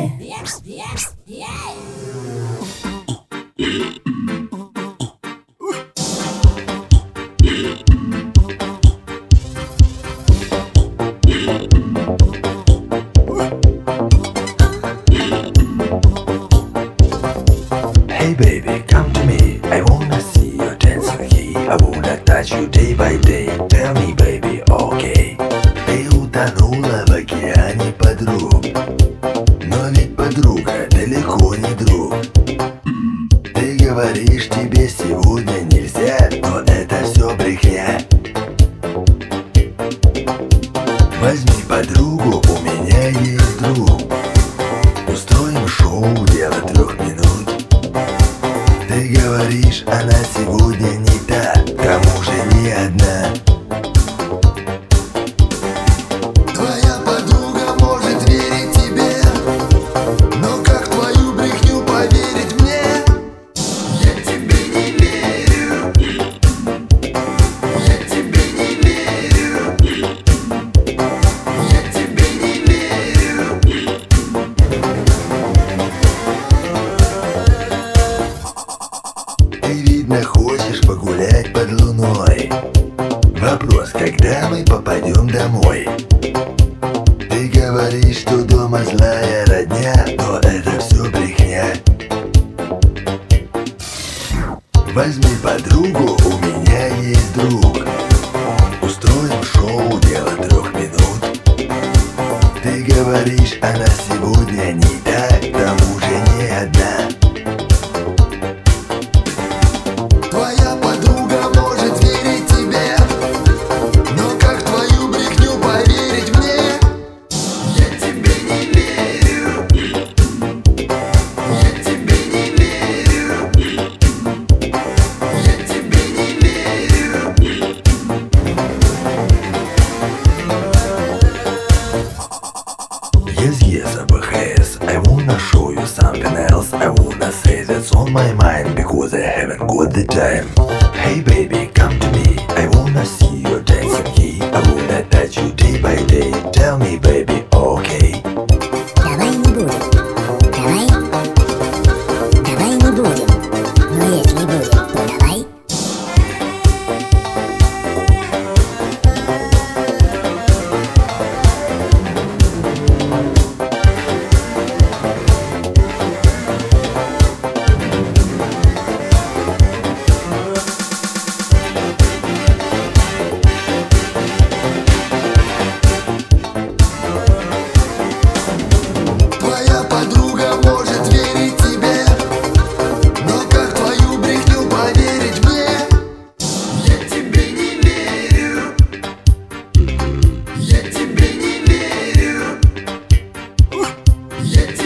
Hey baby, come to me. I wanna see you dancing here. I wanna touch you day by day. Tell me, baby, okay. Ты утонула в океане подруг, но ведь подруга далеко не друг. Ты говоришь, тебе сегодня нельзя, но это все брехня. Возьми подругу, у меня есть друг. Устроим шоу, дело 3 минут. Ты говоришь, она сегодня не та, к тому же не одна. Твоя подруга может верить тебе, но как твою брехню поверить мне? Я тебе не верю. Я тебе не верю. Я тебе не верю. Ты, видно, хочешь погулять под луной. Вопрос, когда мы попадем домой? Ты говоришь, что дома злая родня, но это все брехня. Возьми подругу, у меня есть друг. Устроим шоу, дело 3 минут. Ты говоришь, она сегодня не та, к тому же не одна. Твоя подруга может верить тебе, но как твою брехню поверить мне? Я тебе не верю. Я тебе не верю. Я тебе не верю. Yes, ABHS, I wanna show you something else. I wanna say that's on my mind because I haven't got the time. Hey baby, come to me. I wanna see you dancing here. I wanna touch you day by day. Tell me, baby, okay. Давай не будем. Давай не будем. Но если будем, то давай. Твоя подруга может верить тебе, но как твою брехню поверить мне? Я тебе не верю. Я тебе не верю. Я